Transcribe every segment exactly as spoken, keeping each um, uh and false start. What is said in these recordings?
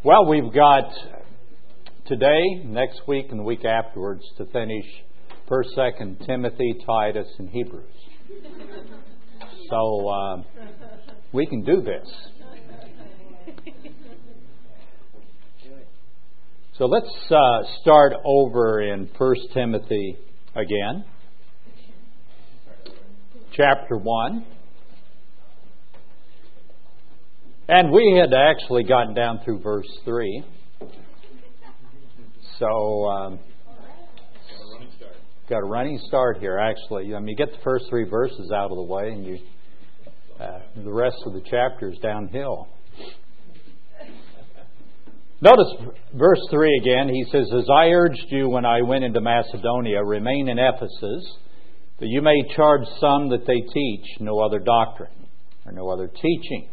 Well, we've got today, next week, and the week afterwards to finish First, Second Timothy, Titus, and Hebrews. So uh, we can do this. So let's uh, start over in First Timothy again, chapter one. And we had actually gotten down through verse three. So, um, got a running start here, actually. I mean, you get the first three verses out of the way, and you uh, the rest of the chapter is downhill. Notice verse three again. He says, "As I urged you when I went into Macedonia, remain in Ephesus, that you may charge some that they teach no other doctrine, or no other teaching."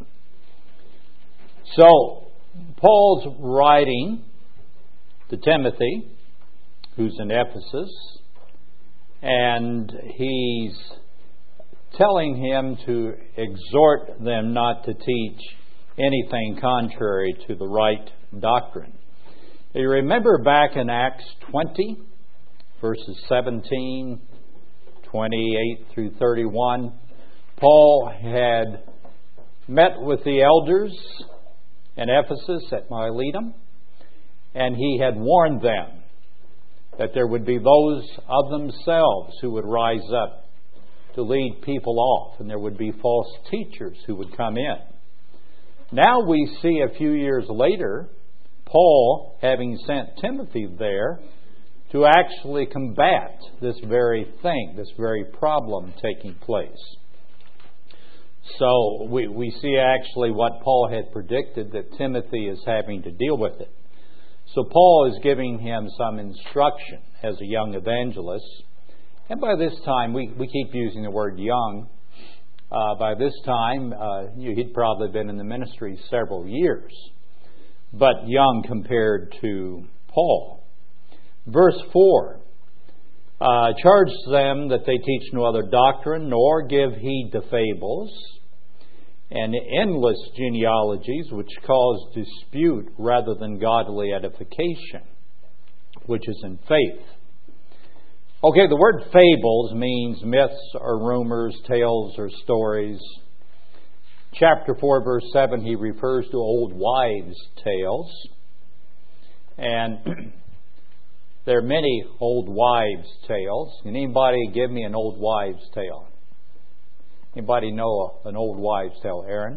So, Paul's writing to Timothy, who's in Ephesus, and he's telling him to exhort them not to teach anything contrary to the right doctrine. You remember back in Acts twenty, verses seventeen, twenty-eight through thirty-one, Paul had met with the elders in Ephesus at Miletum, and he had warned them that there would be those of themselves who would rise up to lead people off, and there would be false teachers who would come in. Now we see a few years later, Paul having sent Timothy there to actually combat this very thing, this very problem taking place. So we, we see actually what Paul had predicted, that Timothy is having to deal with it. So Paul is giving him some instruction as a young evangelist. And by this time, we, we keep using the word young. Uh, by this time, uh, he'd probably been in the ministry several years, but young compared to Paul. Verse four, uh, charge them that they teach no other doctrine, nor give heed to fables and endless genealogies, which cause dispute rather than godly edification, which is in faith. Okay, the word fables means myths or rumors, tales or stories. Chapter four, verse seven, he refers to old wives' tales. And there are many old wives' tales. Can anybody give me an old wives' tale? Anybody know an old wives' tale? Aaron?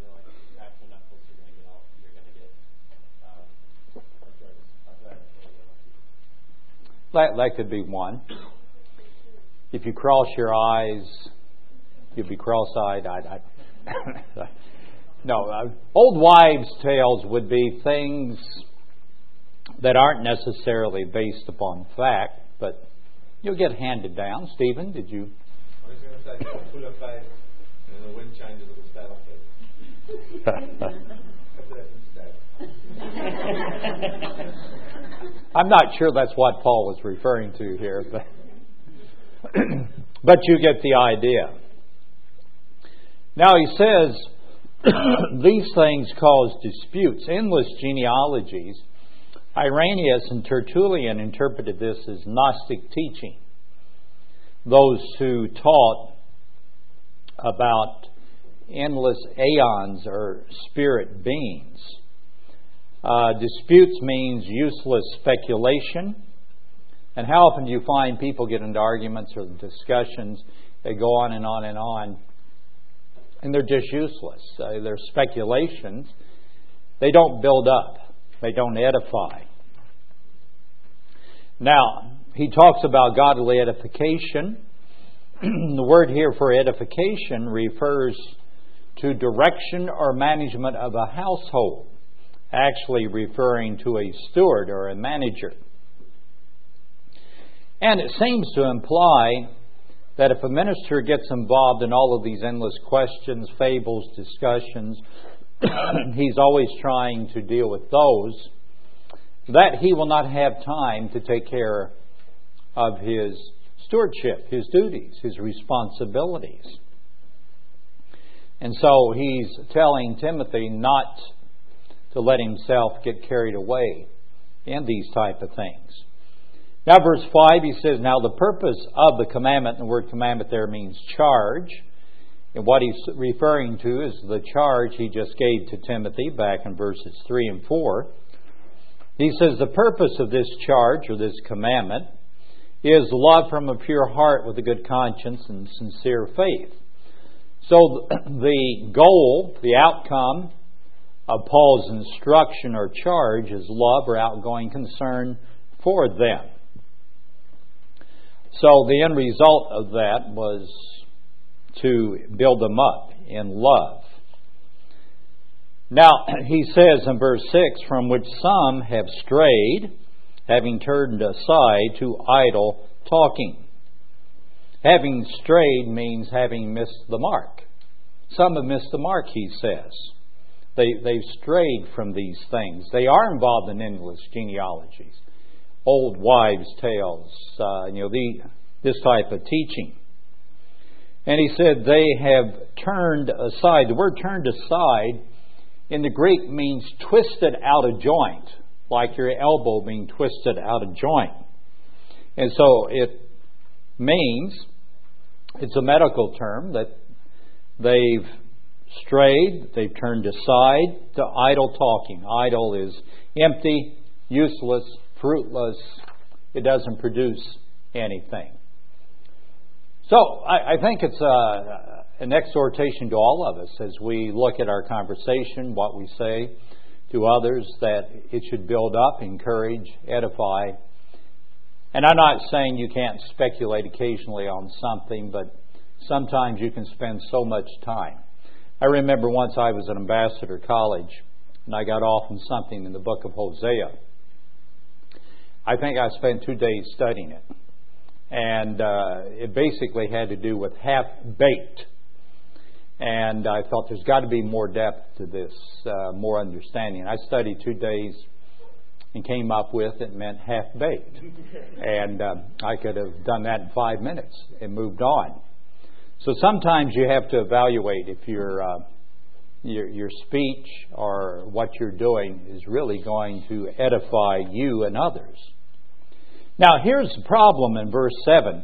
That, that could be one. If you cross your eyes, you'll be cross-eyed. I, I, no, uh, old wives' tales would be things that aren't necessarily based upon fact, but you'll get handed down. Stephen, did you? I was going to say, full of faith, and the wind changes at the start. I'm not sure that's what Paul was referring to here, but but you get the idea. Now he says, these things cause disputes, endless genealogies. Irenaeus and Tertullian interpreted this as Gnostic teaching. Those who taught about endless aeons or spirit beings. Uh, disputes means useless speculation. And how often do you find people get into arguments or discussions? They go on and on and on, and they're just useless. Uh, they're speculations. They don't build up. They don't edify. Now, he talks about godly edification. The word here for edification refers to direction or management of a household, actually referring to a steward or a manager. And it seems to imply that if a minister gets involved in all of these endless questions, fables, discussions, he's always trying to deal with those, that he will not have time to take care of his stewardship, his duties, his responsibilities. And so he's telling Timothy not to to let himself get carried away in these type of things. Now verse five, he says, now the purpose of the commandment, and the word commandment there means charge. And what he's referring to is the charge he just gave to Timothy back in verses three and four. He says the purpose of this charge or this commandment is love from a pure heart with a good conscience and sincere faith. So the goal, the outcome of Paul's instruction or charge is love or outgoing concern for them. So the end result of that was to build them up in love. Now, he says in verse six, from which some have strayed, having turned aside to idle talking. Having strayed means having missed the mark. Some have missed the mark, he says. They, they've strayed from these things. They are involved in endless genealogies, old wives' tales, uh, you know, the, this type of teaching. And he said they have turned aside. The word turned aside in the Greek means twisted out of joint, like your elbow being twisted out of joint. And so it means, it's a medical term, that they've strayed, they've turned aside to idle talking. Idle is empty, useless, fruitless. It doesn't produce anything. So I, I think it's a, an exhortation to all of us as we look at our conversation, what we say to others, that it should build up, encourage, edify. And I'm not saying you can't speculate occasionally on something, but sometimes you can spend so much time. I remember once I was at Ambassador College and I got off on something in the book of Hosea. I think I spent two days studying it. And uh, it basically had to do with half-baked. And I thought there's got to be more depth to this, uh, more understanding. I studied two days and came up with it meant half-baked. And uh, I could have done that in five minutes and moved on. So sometimes you have to evaluate if your, uh, your, your speech or what you're doing is really going to edify you and others. Now, here's the problem in verse seven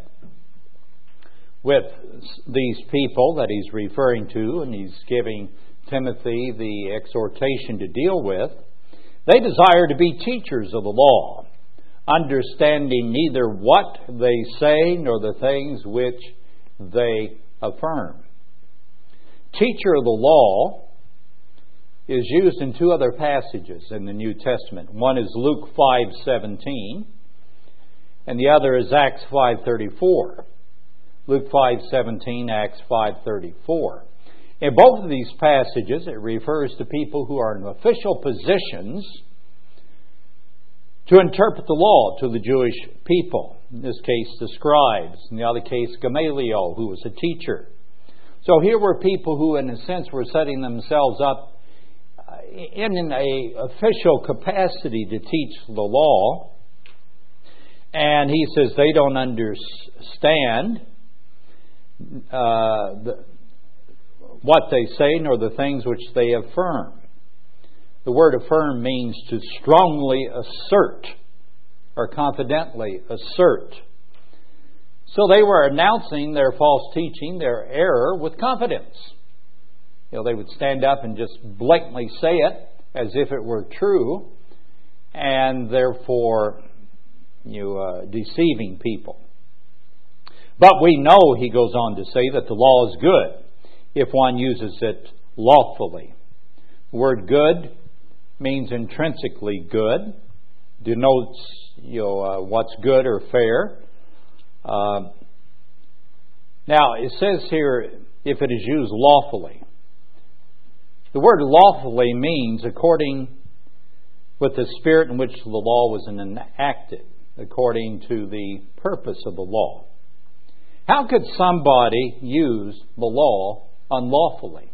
with these people that he's referring to, and he's giving Timothy the exhortation to deal with. They desire to be teachers of the law, understanding neither what they say nor the things which they affirm. Teacher of the law is used in two other passages in the New Testament. One is Luke five seventeen. And the other is Acts five thirty-four. Luke five seventeen, Acts five thirty-four. In both of these passages, it refers to people who are in official positions to interpret the law to the Jewish people. In this case, the scribes. In the other case, Gamaliel, who was a teacher. So here were people who, in a sense, were setting themselves up in an official capacity to teach the law. And he says they don't understand uh, the, what they say nor the things which they affirm. The word affirm means to strongly assert or confidently assert. So they were announcing their false teaching, their error, with confidence. You know, they would stand up and just blatantly say it as if it were true, and therefore you uh, deceiving people. But we know, he goes on to say, that the law is good if one uses it lawfully. The word good means intrinsically good, denotes you know uh, what's good or fair. Uh, now it says here, if it is used lawfully. The word lawfully means according with the spirit in which the law was enacted, according to the purpose of the law. How could somebody use the law unlawfully?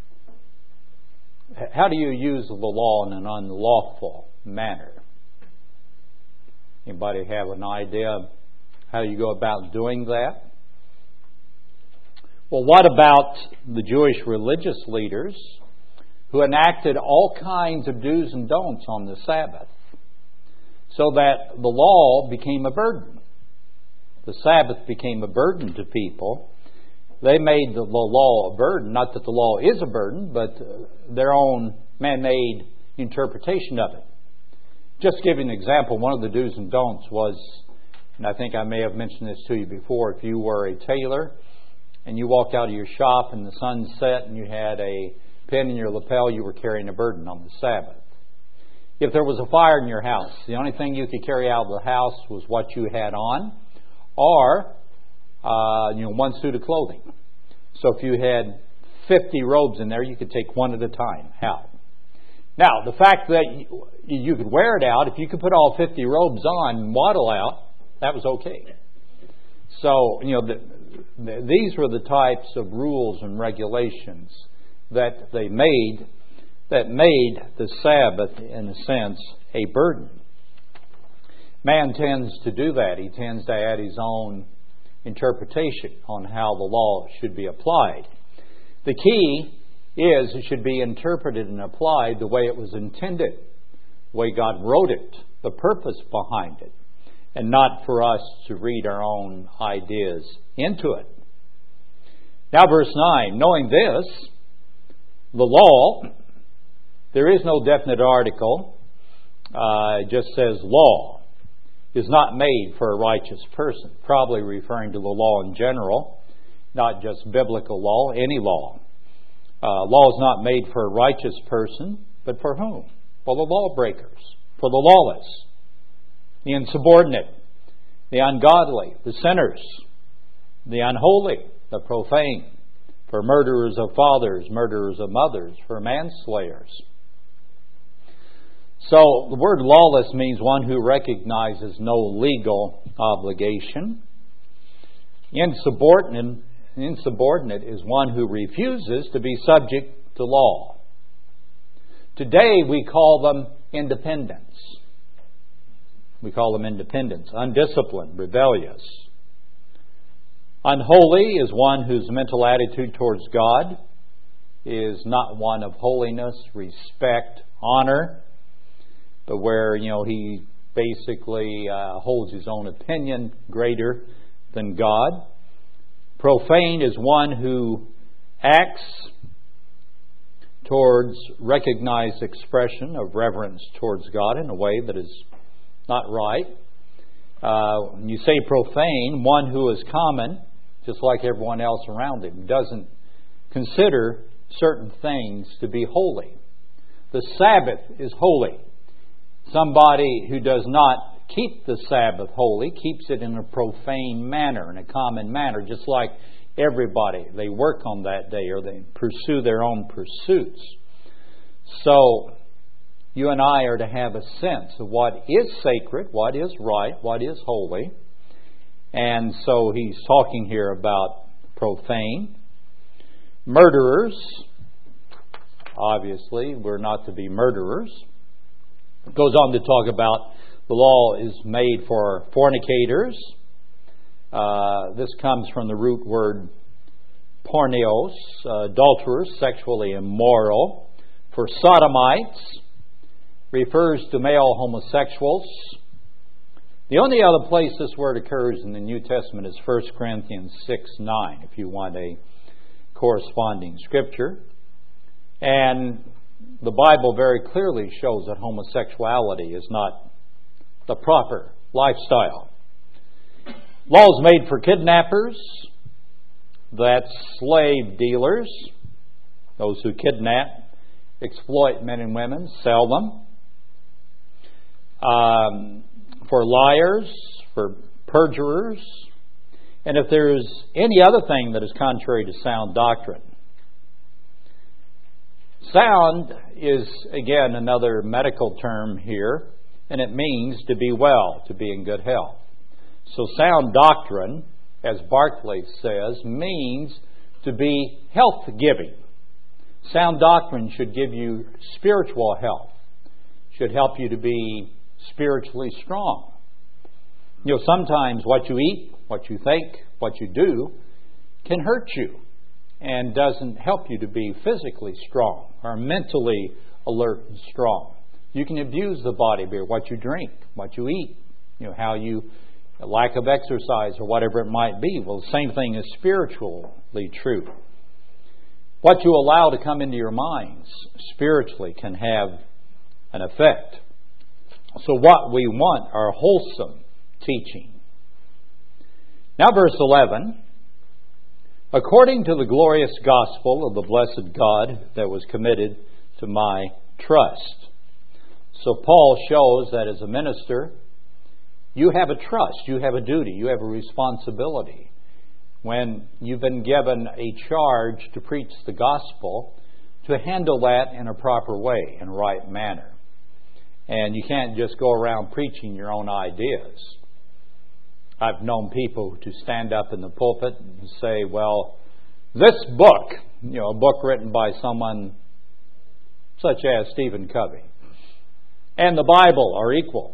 How do you use the law in an unlawful manner? Anybody have an idea of how you go about doing that? Well, what about the Jewish religious leaders who enacted all kinds of do's and don'ts on the Sabbath, so that the law became a burden. The Sabbath became a burden to people. They made the law a burden. Not that the law is a burden, but their own man-made interpretation of it. Just to give you an example, one of the do's and don'ts was, and I think I may have mentioned this to you before, if you were a tailor and you walked out of your shop and the sun set and you had a pin in your lapel, you were carrying a burden on the Sabbath. If there was a fire in your house, the only thing you could carry out of the house was what you had on, or uh, you know, one suit of clothing. So if you had fifty robes in there, you could take one at a time out. Now, the fact that you, you could wear it out, if you could put all fifty robes on and waddle out, that was okay. So, you know, the, the, these were the types of rules and regulations that they made that made the Sabbath, in a sense, a burden. Man tends to do that. He tends to add his own interpretation on how the law should be applied. The key is it should be interpreted and applied the way it was intended, the way God wrote it, the purpose behind it, and not for us to read our own ideas into it. Now verse nine, knowing this, the law, there is no definite article, uh, it just says law, is not made for a righteous person, probably referring to the law in general, not just biblical law, any law. Uh, law is not made for a righteous person, but for whom? For the lawbreakers, for the lawless, the insubordinate, the ungodly, the sinners, the unholy, the profane, for murderers of fathers, murderers of mothers, for manslayers. So the word lawless means one who recognizes no legal obligation. Insubordinate, insubordinate is one who refuses to be subject to law. Today we call them independents. We call them independents, undisciplined, rebellious. Unholy is one whose mental attitude towards God is not one of holiness, respect, honor, but where, you know, he basically uh, holds his own opinion greater than God. Profane is one who acts towards recognized expression of reverence towards God in a way that is not right. Uh, when you say profane, one who is common, just like everyone else around him, doesn't consider certain things to be holy. The Sabbath is holy. Somebody who does not keep the Sabbath holy keeps it in a profane manner, in a common manner, just like everybody. They work on that day or they pursue their own pursuits. So, you and I are to have a sense of what is sacred, what is right, what is holy. And so he's talking here about profane. Murderers. Obviously, we're not to be murderers. It goes on to talk about the law is made for fornicators. Uh, this comes from the root word porneos, uh, adulterers, sexually immoral. For sodomites, refers to male homosexuals. The only other place this word occurs in the New Testament is First Corinthians six nine, if you want a corresponding scripture. And the Bible very clearly shows that homosexuality is not the proper lifestyle. Laws made for kidnappers, that's slave dealers, those who kidnap, exploit men and women, sell them. Um, for liars, for perjurers, and if there's any other thing that is contrary to sound doctrine. Sound is, again, another medical term here, and it means to be well, to be in good health. So sound doctrine, as Barclay says, means to be health-giving. Sound doctrine should give you spiritual health, should help you to be spiritually strong. You know, sometimes what you eat, what you think, what you do can hurt you. and doesn't help you to be physically strong or mentally alert and strong. You can abuse the body by what you drink, what you eat, you know, how you, lack of exercise or whatever it might be. Well, the same thing is spiritually true. What you allow to come into your minds spiritually can have an effect. So what we want are wholesome teaching. Now verse eleven. According to the glorious gospel of the blessed God that was committed to my trust. So Paul shows that as a minister, you have a trust, you have a duty, you have a responsibility. When you've been given a charge to preach the gospel, to handle that in a proper way, in a right manner. And you can't just go around preaching your own ideas. I've known people to stand up in the pulpit and say, well, this book, you know, a book written by someone such as Stephen Covey, and the Bible are equal.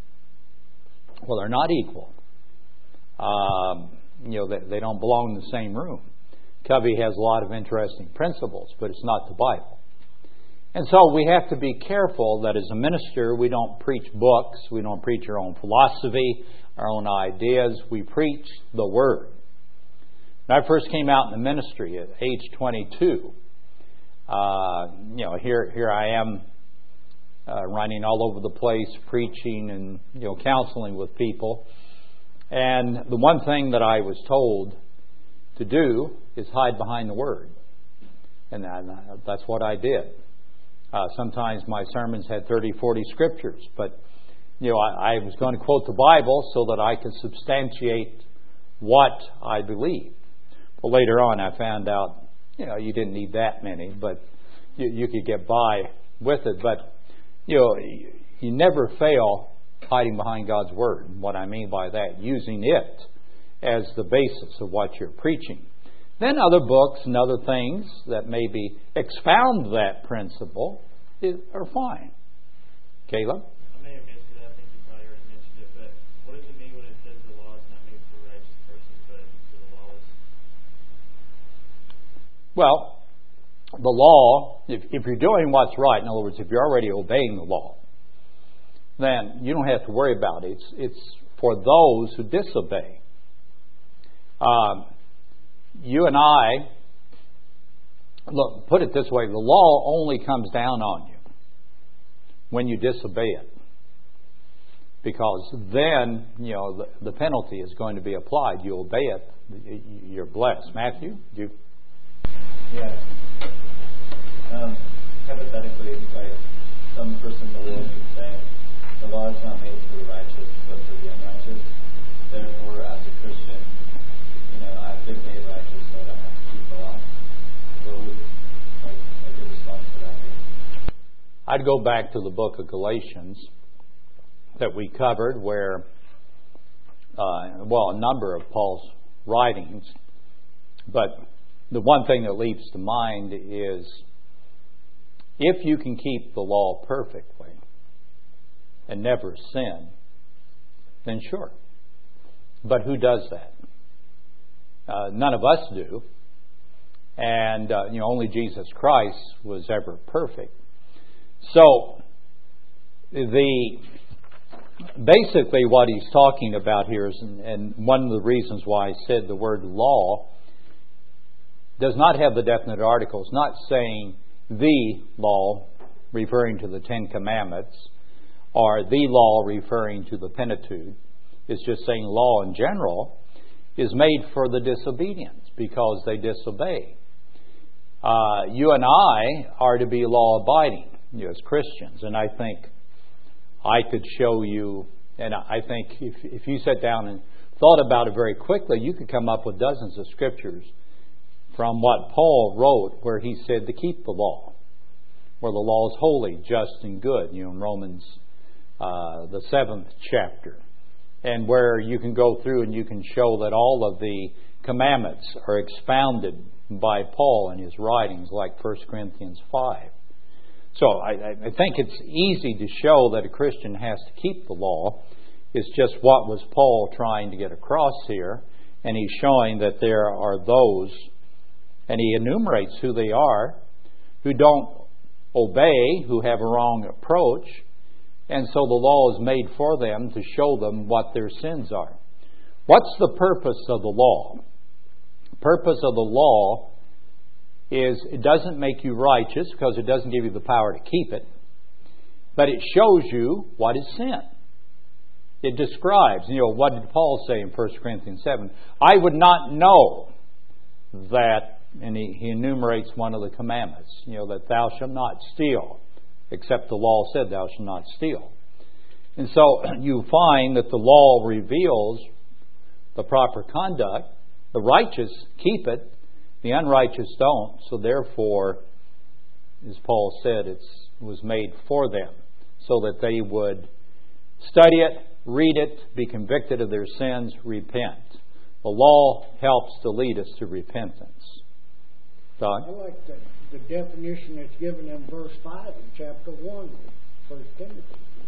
Well, they're not equal. Um, you know, they, they don't belong in the same room. Covey has a lot of interesting principles, but it's not the Bible. And so we have to be careful that as a minister, we don't preach books, we don't preach our own philosophy, our own ideas. We preach the Word. When I first came out in the ministry at age twenty-two, uh, you know, here here I am uh, running all over the place, preaching and you know counseling with people. And the one thing that I was told to do is hide behind the Word, and that, that's what I did. Uh, sometimes my sermons had thirty, forty scriptures, but you know, I, I was going to quote the Bible so that I could substantiate what I believed. Well, later on I found out, you know, you didn't need that many, but you, you could get by with it. But, you know, you, you never fail hiding behind God's Word. And what I mean by that, using it as the basis of what you're preaching. Then other books and other things that maybe expound that principle are fine. Caleb? Well, the law, if, if you're doing what's right, in other words, if you're already obeying the law, then you don't have to worry about it. It's, it's for those who disobey. Um, you and I, look, put it this way, the law only comes down on you when you disobey it. Because then, you know, the, the penalty is going to be applied. You obey it, you're blessed. Matthew, do you... Yeah. Um, hypothetically, like some person in the world could say, the law is not made for the righteous, but for the unrighteous. Therefore, as a Christian, you know, I've been made righteous, so I don't have to keep the law. What would like, a good response to that be? I'd go back to the book of Galatians that we covered, where, uh, well, a number of Paul's writings, but the one thing that leaps to mind is if you can keep the law perfectly and never sin, then sure. But who does that? Uh, none of us do. And uh, you know, only Jesus Christ was ever perfect. So the basically what he's talking about here is, and one of the reasons why I said the word law does not have the definite article. It's not saying the law, referring to the Ten Commandments, or the law, referring to the Pentateuch. It's just saying law in general is made for the disobedience because they disobey. Uh, you and I are to be law-abiding, you know, as Christians. And I think I could show you, and I think if, if you sat down and thought about it very quickly, you could come up with dozens of scriptures from what Paul wrote, where he said to keep the law, where the law is holy, just, and good, you know, in Romans, uh, the seventh chapter, and where you can go through and you can show that all of the commandments are expounded by Paul in his writings, like First Corinthians five. So I, I think it's easy to show that a Christian has to keep the law. It's just what was Paul trying to get across here, and he's showing that there are those And he enumerates who they are, who don't obey, who have a wrong approach. And so the law is made for them to show them what their sins are. What's the purpose of the law? The purpose of the law is it doesn't make you righteous because it doesn't give you the power to keep it. But it shows you what is sin. It describes, you know, what did Paul say in First Corinthians seven? I would not know that, and he, he enumerates one of the commandments, you know, that thou shalt not steal, except the law said thou shalt not steal. And so you find that the law reveals the proper conduct. The righteous keep it, the unrighteous don't. So therefore, as Paul said, it was made for them so that they would study it, read it, be convicted of their sins, repent. The law helps to lead us to repentance. Don? I like the, the definition that's given in verse five in chapter one of First Timothy.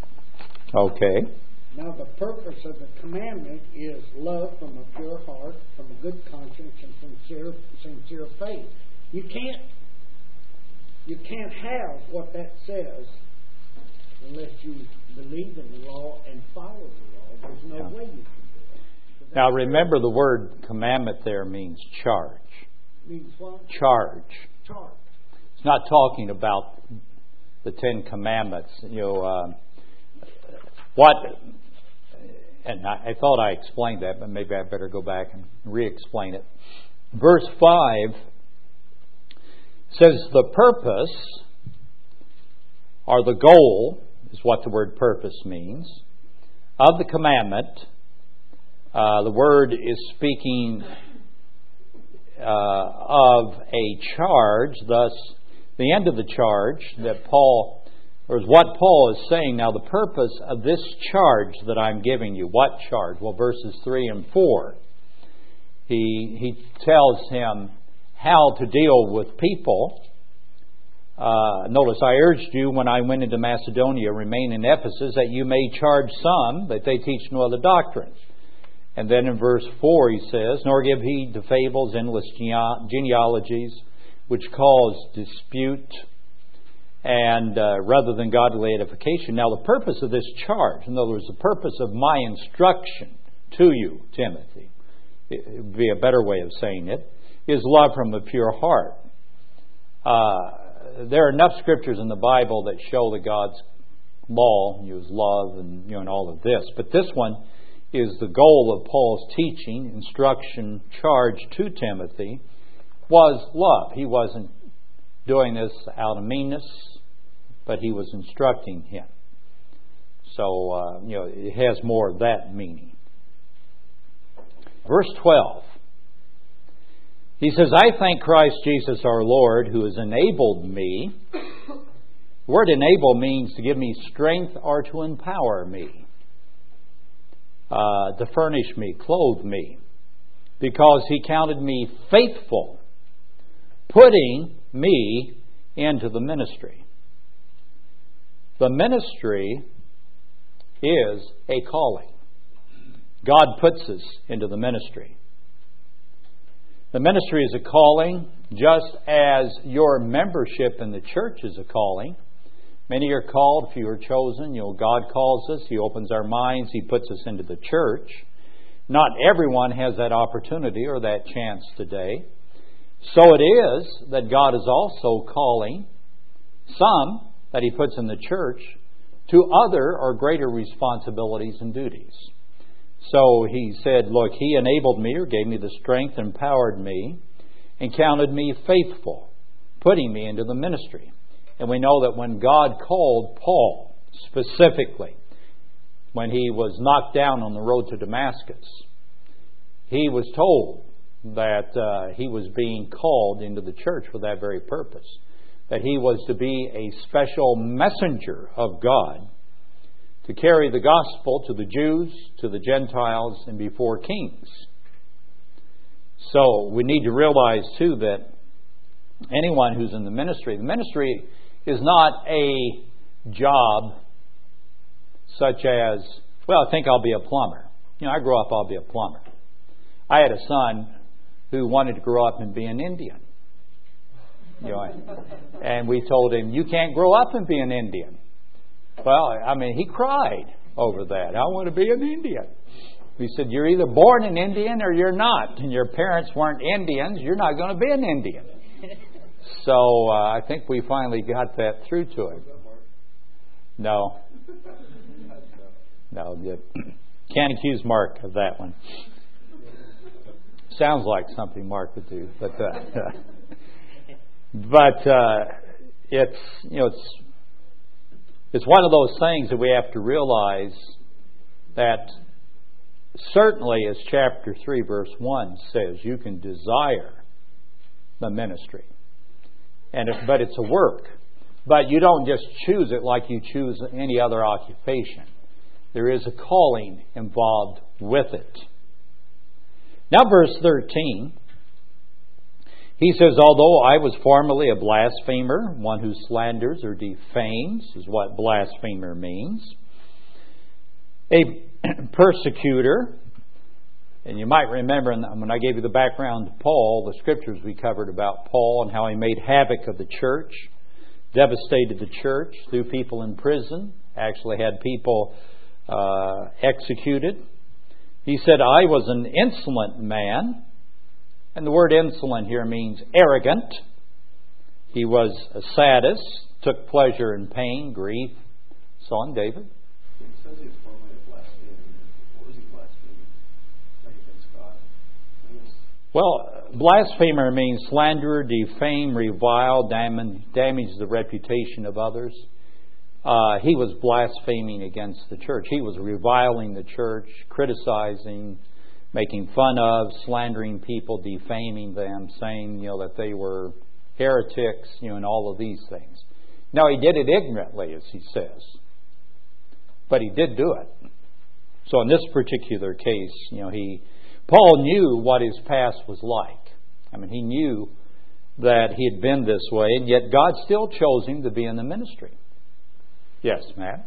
Okay. Now the purpose of the commandment is love from a pure heart, from a good conscience, and sincere, sincere faith. You can't, you can't have what that says unless you believe in the law and follow the law. There's no Yeah. way you can do it. So Now remember, the word commandment there means charge. means what? Charge. Charge. It's not talking about the Ten Commandments. You know, uh, what, and I, I thought I explained that, but maybe I better go back and re-explain it. Verse five says the purpose, or the goal, is what the word purpose means, of the commandment. Uh, the word is speaking uh, of a charge, thus the end of the charge that Paul, or is what Paul is saying. Now the purpose of this charge that I'm giving you, what charge? Well, verses three and four. He, he tells him how to deal with people. Uh, notice, I urged you when I went into Macedonia, remain in Ephesus, that you may charge some, that they teach no other doctrine. And then in verse four he says, nor give heed to fables, endless genealogies, which cause dispute, and uh, rather than godly edification. Now the purpose of this charge, in other words, the purpose of my instruction to you, Timothy, it would be a better way of saying it, is love from a pure heart. Uh, there are enough scriptures in the Bible that show that God's law is love and, you know, and all of this. But this one is the goal of Paul's teaching, instruction, charge to Timothy, was love. He wasn't doing this out of meanness, but he was instructing him. So, uh, you know, it has more of that meaning. Verse twelve. He says, I thank Christ Jesus our Lord, who has enabled me. The word enable means to give me strength or to empower me, uh, to furnish me, clothe me, because he counted me faithful, putting me into the ministry. The ministry is a calling. God puts us into the ministry. The ministry is a calling, just as your membership in the church is a calling. Many are called, few are chosen. You know, God calls us, He opens our minds, He puts us into the church. Not everyone has that opportunity or that chance today. So it is that God is also calling some that He puts in the church to other or greater responsibilities and duties. So He said, look, He enabled me or gave me the strength, empowered me, and counted me faithful, putting me into the ministry. And we know that when God called Paul specifically, when he was knocked down on the road to Damascus, he was told that uh, he was being called into the church for that very purpose, that he was to be a special messenger of God to carry the gospel to the Jews, to the Gentiles, and before kings. So we need to realize too that anyone who's in the ministry, the ministry is not a job such as, well, I think I'll be a plumber. You know, I grow up, I'll be a plumber. I had a son who wanted to grow up and be an Indian. You know, and we told him, you can't grow up and be an Indian. Well, I mean, he cried over that. I want to be an Indian. We said, you're either born an Indian or you're not. And your parents weren't Indians, you're not going to be an Indian. So uh, I think we finally got that through to him. No. No, can't accuse Mark of that one. Sounds like something Mark would do, but uh, but uh, it's you know it's it's one of those things that we have to realize that certainly, as chapter three, verse one says, you can desire the ministry, and it, but it's a work. But you don't just choose it like you choose any other occupation. There is a calling involved with it. Now, verse thirteen, he says, although I was formerly a blasphemer, one who slanders or defames, is what blasphemer means, a persecutor, and you might remember when I gave you the background to Paul, the scriptures we covered about Paul and how he made havoc of the church, devastated the church, threw people in prison, actually had people uh, executed. He said, I was an insolent man. And the word insolent here means arrogant. He was a sadist, took pleasure in pain, grief, so on. David? It says he was formerly a blasphemer. What was he blaspheming? Like against God? Well, blasphemer means slanderer, defame, revile, damage, damage the reputation of others. Uh, he was blaspheming against the church. He was reviling the church, criticizing, making fun of, slandering people, defaming them, saying, you know, that they were heretics, you know, and all of these things. Now, he did it ignorantly, as he says, but he did do it. So in this particular case, you know, he Paul knew what his past was like. I mean, he knew that he had been this way, and yet God still chose him to be in the ministry. Yes, Matt?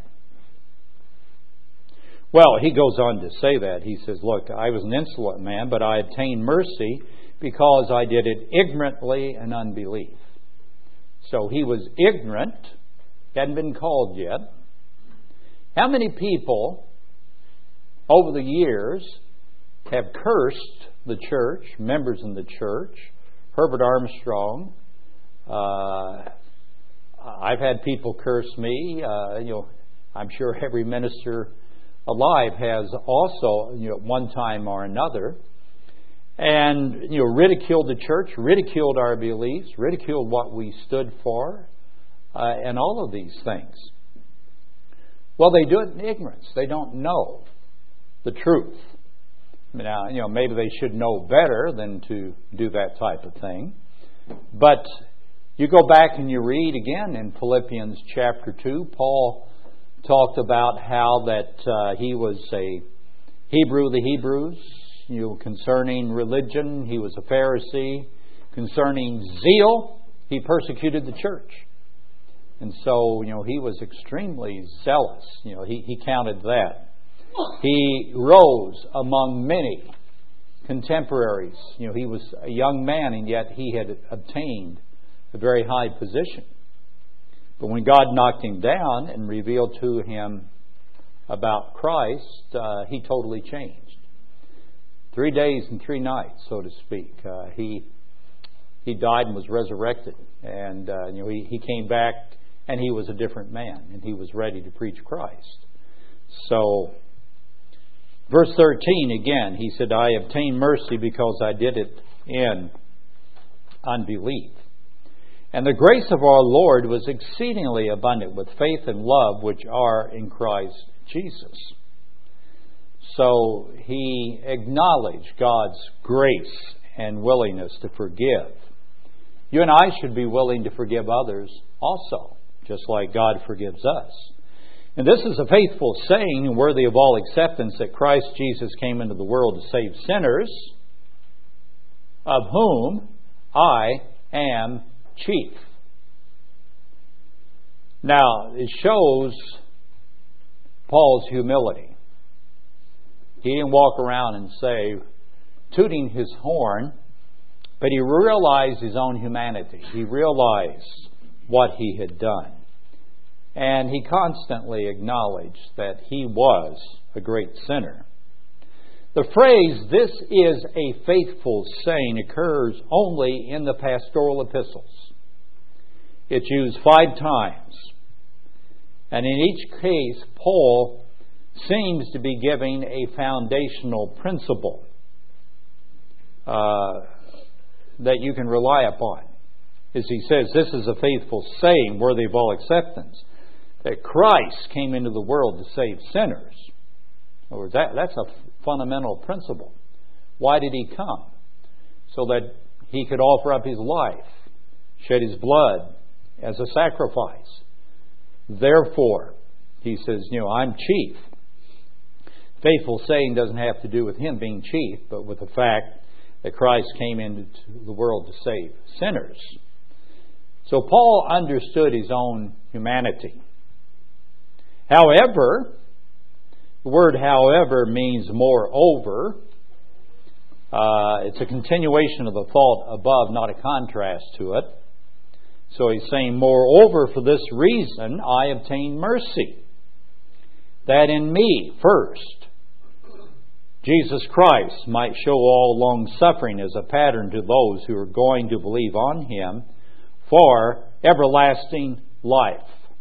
Well, he goes on to say that. He says, look, I was an insolent man, but I obtained mercy because I did it ignorantly and unbelief. So he was ignorant, hadn't been called yet. How many people over the years have cursed the church, members in the church? Herbert Armstrong. Uh, I've had people curse me. Uh, you know, I'm sure every minister alive has also, you know, at one time or another, and you know, ridiculed the church, ridiculed our beliefs, ridiculed what we stood for, uh, and all of these things. Well, they do it in ignorance. They don't know the truth. Now, you know, maybe they should know better than to do that type of thing. But you go back and you read again in Philippians chapter two, Paul talked about how that uh, he was a Hebrew of the Hebrews, you know, concerning religion, he was a Pharisee. Concerning zeal, he persecuted the church. And so, you know, he was extremely zealous. You know, he, he counted that. He rose among many contemporaries. You know, he was a young man, and yet he had obtained a very high position. But when God knocked him down and revealed to him about Christ, uh, he totally changed. Three days and three nights, so to speak. Uh, he he died and was resurrected, and uh, you know he, he came back, and he was a different man, and he was ready to preach Christ. So, verse thirteen again, he said, "I obtained mercy because I did it in unbelief." And the grace of our Lord was exceedingly abundant with faith and love which are in Christ Jesus. So he acknowledged God's grace and willingness to forgive. You and I should be willing to forgive others also, just like God forgives us. And this is a faithful saying and worthy of all acceptance, that Christ Jesus came into the world to save sinners, of whom I am chief. Now, it shows Paul's humility. He didn't walk around and say, tooting his horn, But he realized his own humanity. He realized what he had done. And he constantly acknowledged that he was a great sinner. The phrase, "this is a faithful saying," occurs only in the pastoral epistles. It's used five times. And in each case, Paul seems to be giving a foundational principle uh, that you can rely upon. As he says, this is a faithful saying worthy of all acceptance, that Christ came into the world to save sinners. In other words, that, that's a fundamental principle. Why did he come? So that he could offer up his life, shed his blood as a sacrifice. Therefore, he says, you know, I'm chief. Faithful saying doesn't have to do with him being chief, but with the fact that Christ came into the world to save sinners. So Paul understood his own humanity. However, the word "however" means moreover. Uh, it's a continuation of the thought above, not a contrast to it. So he's saying, moreover, for this reason I obtained mercy, that in me first Jesus Christ might show all long-suffering as a pattern to those who are going to believe on Him for everlasting life.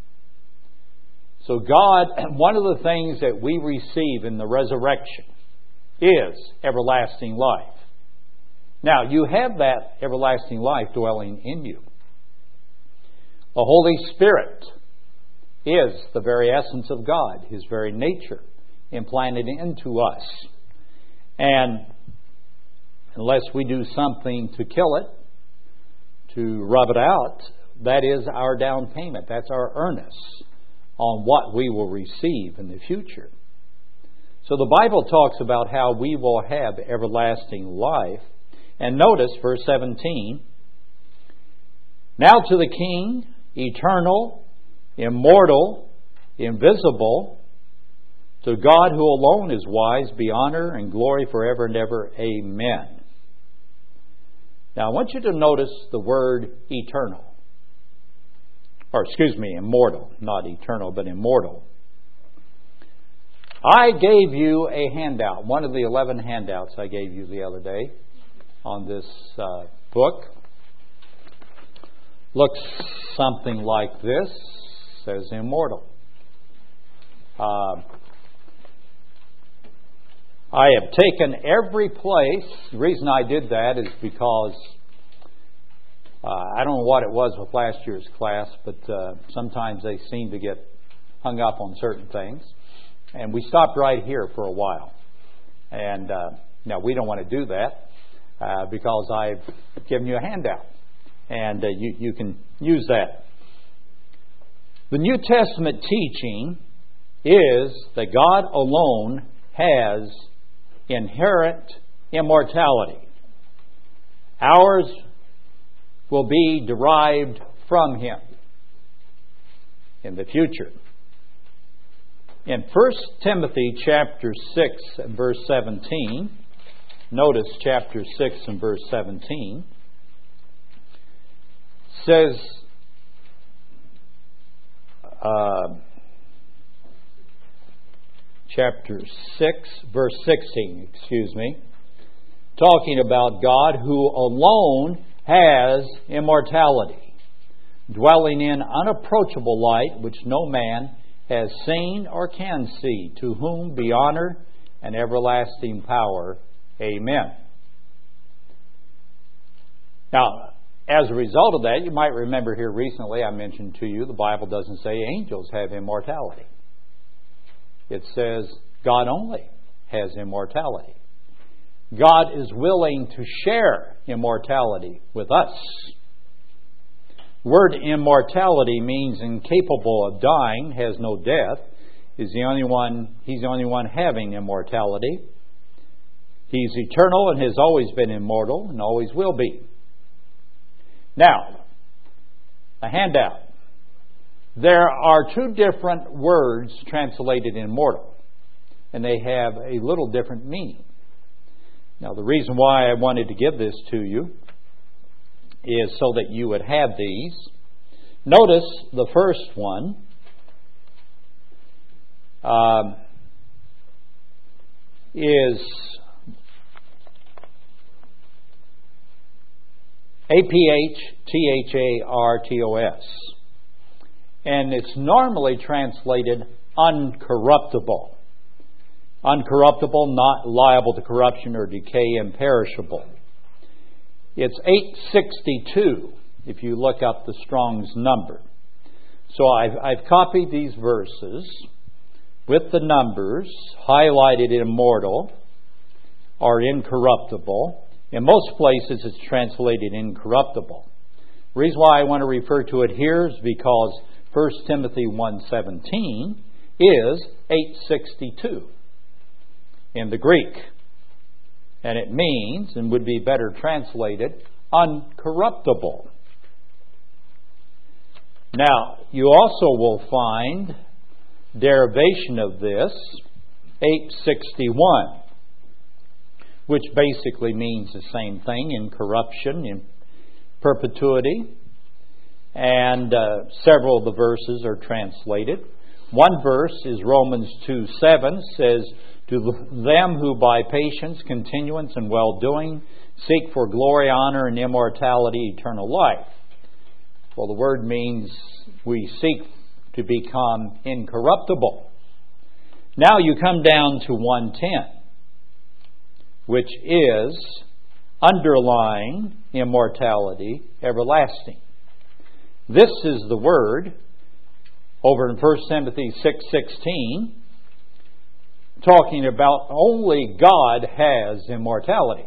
So God, one of the things that we receive in the resurrection is everlasting life. Now, you have that everlasting life dwelling in you. The Holy Spirit is the very essence of God, His very nature, implanted into us. And unless we do something to kill it, to rub it out, that is our down payment. That's our earnest on what we will receive in the future. So the Bible talks about how we will have everlasting life. And notice verse seventeen. Now to the King, eternal, immortal, invisible, to God who alone is wise, be honor and glory forever and ever. Amen. Now I want you to notice the word eternal. Or excuse me, immortal. Not eternal, but immortal. I gave you a handout, one of the eleven handouts I gave you the other day on this uh, book. Looks something like this. Says immortal. Uh, I have taken every place. The reason I did that is because uh, I don't know what it was with last year's class, but uh, sometimes they seem to get hung up on certain things. And we stopped right here for a while. And uh, now we don't want to do that uh, because I've given you a handout. And uh, you, you can use that. The New Testament teaching is that God alone has inherent immortality. Ours will be derived from Him in the future. In First Timothy chapter six and verse seventeen, notice chapter six and verse seventeen, says, uh, chapter six, verse sixteen, excuse me, talking about God who alone has immortality, dwelling in unapproachable light, which no man has seen or can see, to whom be honor and everlasting power. Amen. Now, as a result of that, you might remember here recently I mentioned to you the Bible doesn't say angels have immortality. It says God only has immortality. God is willing to share immortality with us. The word immortality means incapable of dying, has no death, is the only one, He's the only one having immortality. He's eternal and has always been immortal and always will be. Now, a handout. There are two different words translated immortal, and they have a little different meaning. Now, the reason why I wanted to give this to you is so that you would have these. Notice the first one. Um, is A P H T H A R T O S. And it's normally translated uncorruptible. Uncorruptible, not liable to corruption or decay, imperishable. It's eight sixty-two if you look up the Strong's number. So I've, I've copied these verses with the numbers, highlighted immortal or incorruptible. In most places it's translated incorruptible. The reason why I want to refer to it here is because First Timothy one seventeen is eight sixty-two in the Greek. And it means, and would be better translated, uncorruptible. Now, you also will find derivation of this, eight sixty-one, which basically means the same thing, incorruption, in perpetuity. And uh, several of the verses are translated. One verse is Romans two seven, says, "To them who by patience, continuance, and well-doing seek for glory, honor, and immortality, eternal life." Well, the word means we seek to become incorruptible. Now you come down to one ten, which is underlying immortality, everlasting. This is the word over in First Timothy six sixteen, talking about only God has immortality.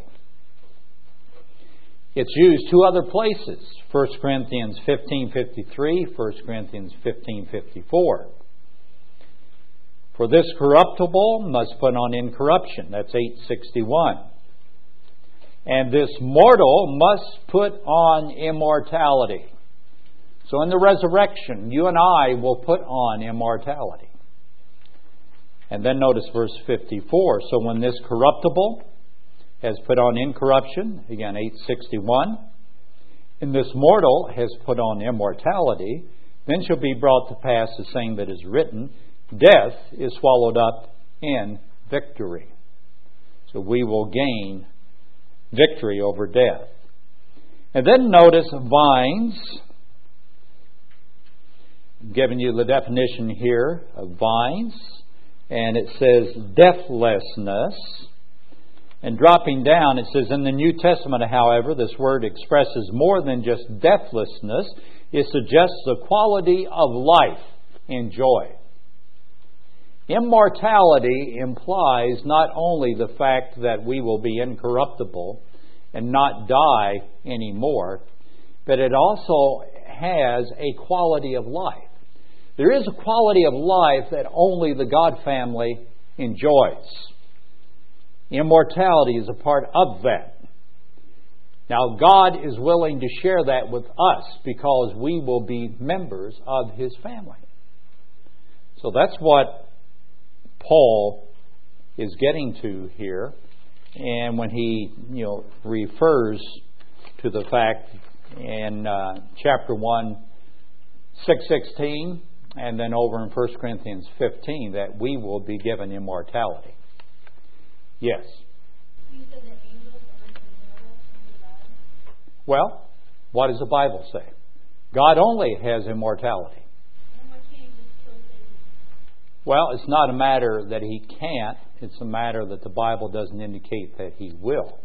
It's used two other places, First Corinthians fifteen fifty-three, First Corinthians fifteen fifty-four. For this corruptible must put on incorruption. That's eight sixty-one. And this mortal must put on immortality. So in the resurrection, you and I will put on immortality. And then notice verse fifty-four. So when this corruptible has put on incorruption, again eight sixty-one, and this mortal has put on immortality, then shall be brought to pass the saying that is written, death is swallowed up in victory. So we will gain victory over death. And then notice vines. I'm giving you the definition here of vines. And it says deathlessness. And dropping down, it says in the New Testament, however, this word expresses more than just deathlessness. It suggests the quality of life and joy. Immortality implies not only the fact that we will be incorruptible and not die anymore, but it also has a quality of life. There is a quality of life that only the God family enjoys. Immortality is a part of that. Now, God is willing to share that with us because we will be members of His family. So that's what Paul is getting to here. And when he, you know, refers to the fact in uh, chapter one, six sixteen, and then over in First Corinthians fifteen, that we will be given immortality. Yes? You said that angels aren't immortal under God? Well, what does the Bible say? God only has immortality. And why can't He just kill Satan? Well, it's not a matter that He can't. It's a matter that the Bible doesn't indicate that He will.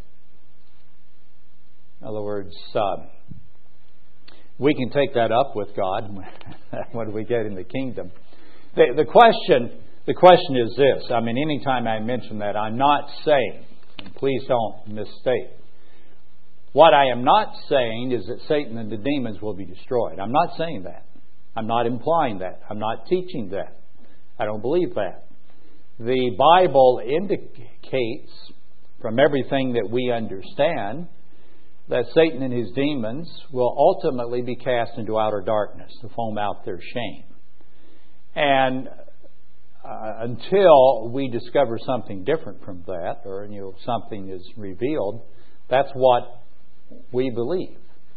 In other words, uh, we can take that up with God when we get in the kingdom. The, the question, the question is this. I mean, anytime I mention that, I'm not saying, and please don't mistake, what I am not saying is that Satan and the demons will be destroyed. I'm not saying that. I'm not implying that. I'm not teaching that. I don't believe that. The Bible indicates, from everything that we understand, that Satan and his demons will ultimately be cast into outer darkness to foam out their shame. And uh, until we discover something different from that, or you know, something is revealed, that's what we believe.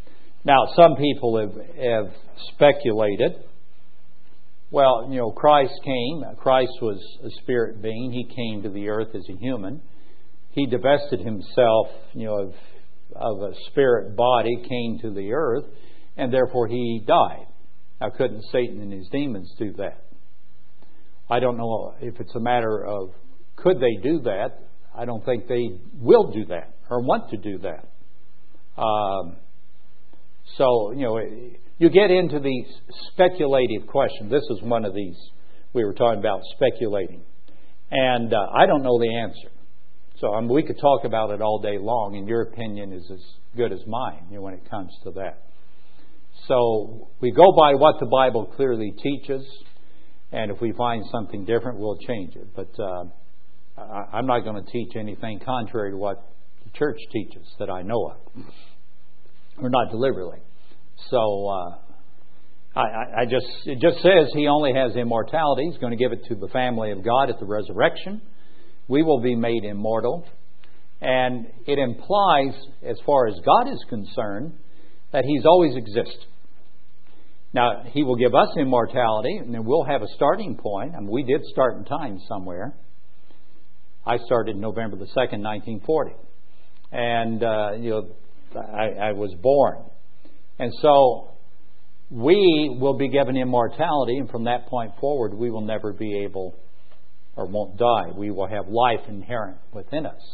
Now, some people have, have speculated, well, you know, Christ came. Christ was a spirit being. He came to the earth as a human. He divested himself, you know, of, of a spirit body, came to the earth, and therefore he died. Now, couldn't Satan and his demons do that? I don't know if it's a matter of could they do that. I don't think they will do that or want to do that. Um, so, you know, you get into these speculative questions. This is one of these we were talking about, speculating. And uh, I don't know the answer. So I mean, we could talk about it all day long, and your opinion is as good as mine, you know, when it comes to that. So we go by what the Bible clearly teaches, and if we find something different, we'll change it. But uh, I, I'm not going to teach anything contrary to what the church teaches that I know of, or not deliberately. So uh, I, I just it just says He only has immortality. He's going to give it to the family of God at the resurrection. We will be made immortal, and it implies, as far as God is concerned, that He's always existed. Now, He will give us immortality, and then we'll have a starting point. I mean, we did start in time somewhere. I started November the second, nineteen forty. And, uh, you know, I, I was born. And so, we will be given immortality, and from that point forward, we will never be able, or won't die. We will have life inherent within us.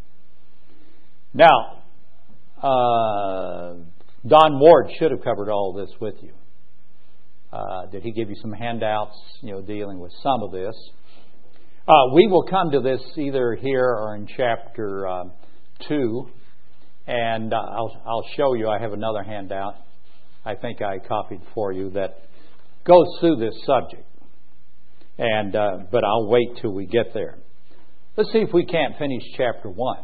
Now, uh, Don Ward should have covered all this with you. Uh, did he give you some handouts, you know, dealing with some of this? Uh, we will come to this either here or in chapter uh, two, and uh, I'll, I'll show you. I have another handout. I think I copied for you that goes through this subject, and uh, but I'll wait till we get there. Let's see if we can't finish chapter one.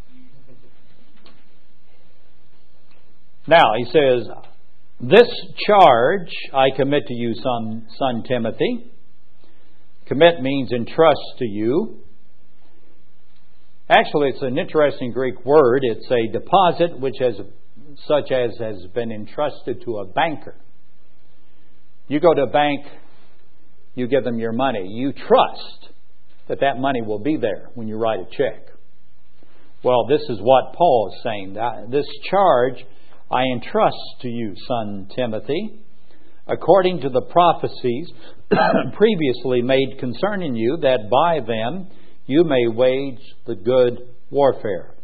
Now he says, "This charge I commit to you, son, son Timothy." Commit means entrust to you. Actually, it's an interesting Greek word. It's a deposit which has, such as has been entrusted to a banker. You go to a bank, you give them your money. You trust that that money will be there when you write a check. Well, this is what Paul is saying. This charge I entrust to you, son Timothy, according to the prophecies previously made concerning you, that by them you may wage the good warfare.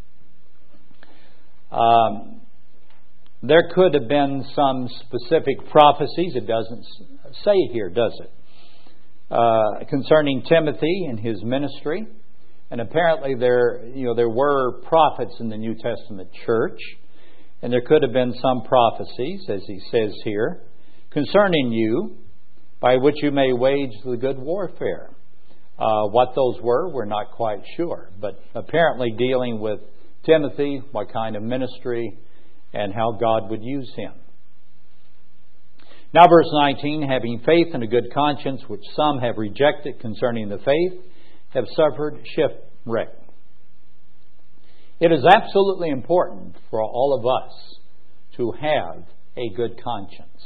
Um, there could have been some specific prophecies. It doesn't say here, does it? Uh, concerning Timothy and his ministry. And apparently there, you know, there were prophets in the New Testament church. And there could have been some prophecies, as he says here, concerning you, by which you may wage the good warfare. Uh, what those were, we're not quite sure. But apparently dealing with Timothy, what kind of ministry, and how God would use him. Now verse nineteen, having faith and a good conscience, which some have rejected concerning the faith, have suffered shipwreck. It is absolutely important for all of us to have a good conscience.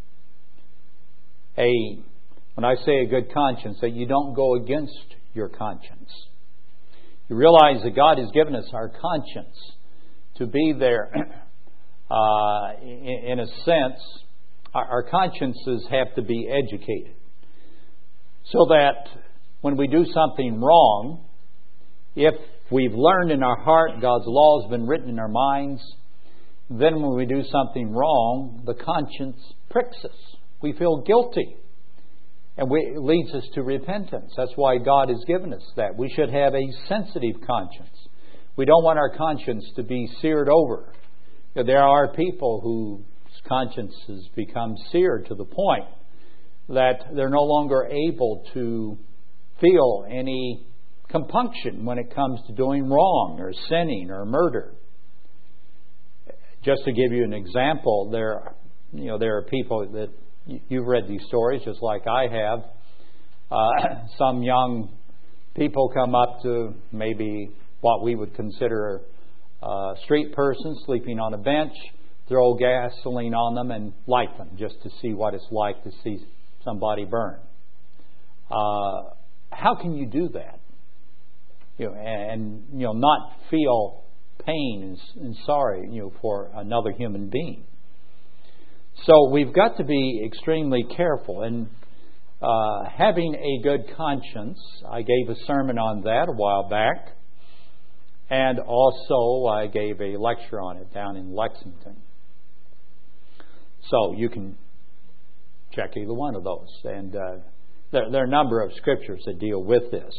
A, when I say a good conscience, that you don't go against your conscience. You realize that God has given us our conscience to be there. uh, in, in a sense, our, our consciences have to be educated. So that when we do something wrong, if we've learned in our heart, God's law has been written in our minds, then when we do something wrong, the conscience pricks us. We feel guilty. And we, it leads us to repentance. That's why God has given us that. We should have a sensitive conscience. We don't want our conscience to be seared over. There are people whose consciences become seared to the point that they're no longer able to feel any compunction when it comes to doing wrong or sinning or murder. Just to give you an example, there, you know, there are people that you've read these stories just like I have. Uh, some young people come up to maybe what we would consider a street person sleeping on a bench, throw gasoline on them and light them just to see what it's like to see somebody burn. Uh, how can you do that? You know, and you know, not feel pain and, and sorry, you know, for another human being. So we've got to be extremely careful. And uh, having a good conscience, I gave a sermon on that a while back, and also I gave a lecture on it down in Lexington. So you can check either one of those. And uh, there, there are a number of scriptures that deal with this.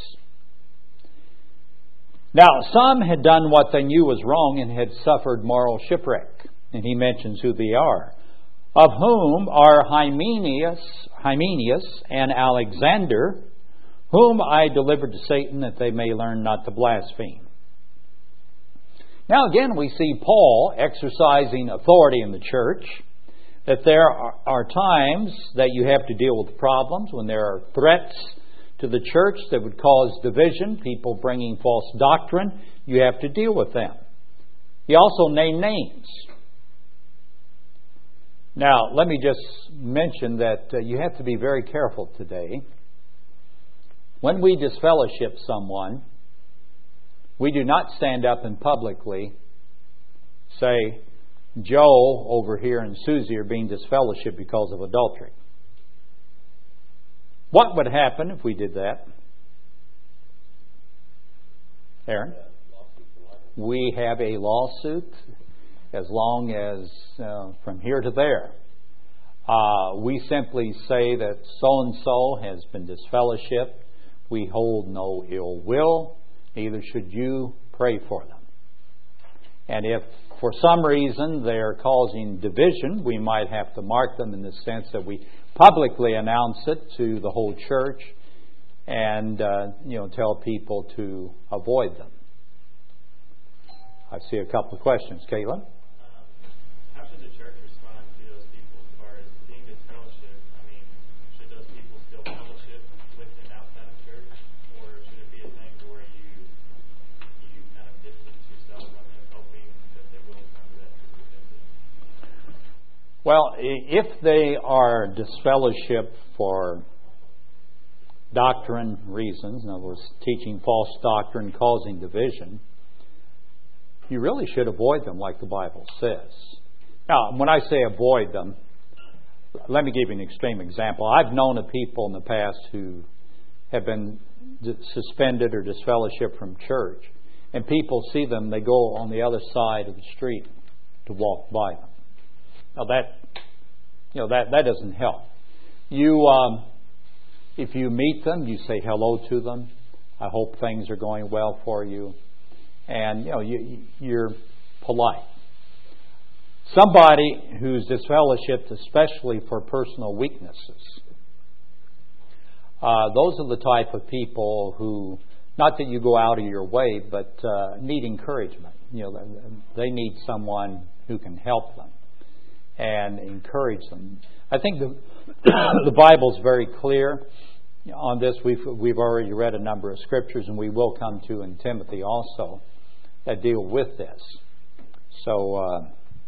Now, some had done what they knew was wrong and had suffered moral shipwreck. And he mentions who they are. Of whom are Hymenaeus, Hymenaeus and Alexander, whom I delivered to Satan that they may learn not to blaspheme. Now again, we see Paul exercising authority in the church, that there are times that you have to deal with problems, when there are threats to the church that would cause division, people bringing false doctrine, you have to deal with them. He also named names. Now, let me just mention that uh, you have to be very careful today. When we disfellowship someone, we do not stand up and publicly say, Joe over here and Susie are being disfellowshipped because of adultery. What would happen if we did that? Aaron? We have a lawsuit as long as uh, from here to there. Uh, we simply say that so-and-so has been disfellowshipped. We hold no ill will. Neither should you pray for them. And if for some reason they're causing division, we might have to mark them in the sense that we publicly announce it to the whole church and uh, you know, tell people to avoid them. I see a couple of questions. Caitlin? How should the church respond to those people as far as being disfellowship? I mean, should those people still fellowship with them outside of church? Or should it be a thing where you you kind of distance yourself from them, hoping that they will come to that true repentance? Well, if they are disfellowship for doctrine reasons, in other words, teaching false doctrine, causing division, you really should avoid them like the Bible says. Now, when I say avoid them, let me give you an extreme example. I've known of people in the past who have been suspended or disfellowshipped from church, and people see them, they go on the other side of the street to walk by them. Now that, you know, that, that doesn't help. You, um, if you meet them, you say hello to them. I hope things are going well for you. And, you know, you, you're polite. Somebody who's disfellowshipped, especially for personal weaknesses, uh, those are the type of people who, not that you go out of your way, but uh, need encouragement. You know, they need someone who can help them and encourage them. I think the the Bible's very clear on this. We've we've already read a number of scriptures, and we will come to in Timothy also, that deal with this. So, uh,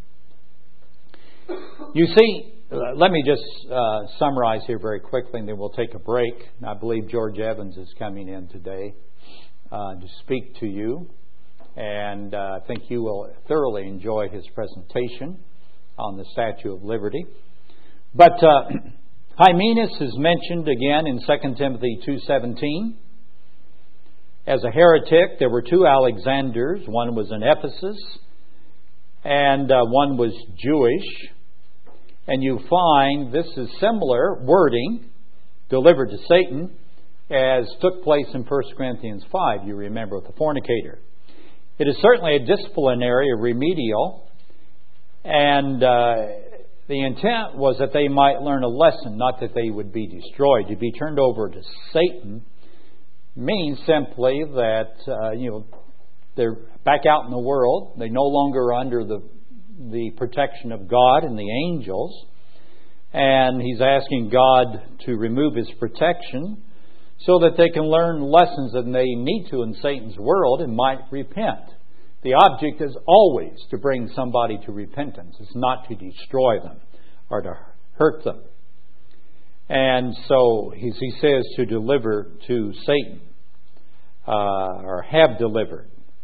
you see, uh, let me just uh, summarize here very quickly, and then we'll take a break. I believe George Evans is coming in today uh, to speak to you, and uh, I think you will thoroughly enjoy his presentation on the Statue of Liberty. But uh, Hymenaeus is mentioned again in Second Timothy two seventeen. As a heretic, there were two Alexanders. One was in Ephesus, and uh, one was Jewish. And you find this is similar wording delivered to Satan as took place in First Corinthians five, you remember, with the fornicator. It is certainly a disciplinary, a remedial, and uh, the intent was that they might learn a lesson, not that they would be destroyed. To be turned over to Satan means simply that uh, you know they're back out in the world. They no longer are under the the protection of God and the angels, and he's asking God to remove his protection so that they can learn lessons that they need to in Satan's world and might repent. The object is always to bring somebody to repentance. It's not to destroy them or to hurt them. And so he, he says to deliver to Satan, uh, or have delivered.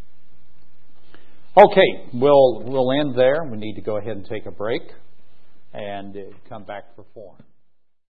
Okay, we'll we'll end there. We need to go ahead and take a break and uh, come back for form.